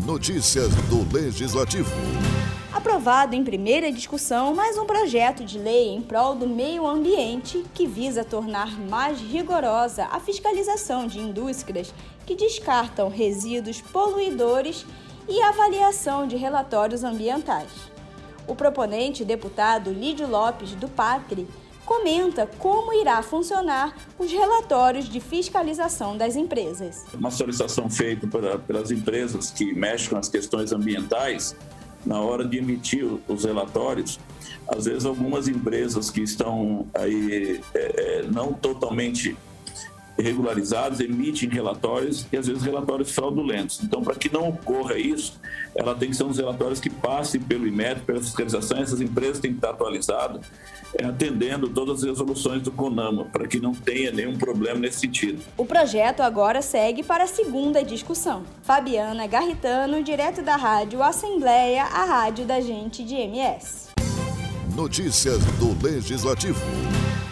Notícias do Legislativo. Aprovado em primeira discussão mais um projeto de lei em prol do meio ambiente que visa tornar mais rigorosa a fiscalização de indústrias que descartam resíduos poluidores e a avaliação de relatórios ambientais. O proponente, deputado Lídio Lopes, do PATRI, comenta como irá funcionar os relatórios de fiscalização das empresas. Uma solicitação feita pelas empresas que mexem com as questões ambientais, na hora de emitir os relatórios, às vezes algumas empresas que estão aí não totalmente regularizadas emitem relatórios e às vezes relatórios fraudulentos. Então, para que não ocorra isso, ela tem que ser uns relatórios que passem pelo Inmetro, pela fiscalização. Essas empresas têm que estar atualizadas, atendendo todas as resoluções do CONAMA, para que não tenha nenhum problema nesse sentido. O projeto agora segue para a segunda discussão. Fabiana Garritano, direto da Rádio Assembleia, a rádio da gente de MS. Notícias do Legislativo.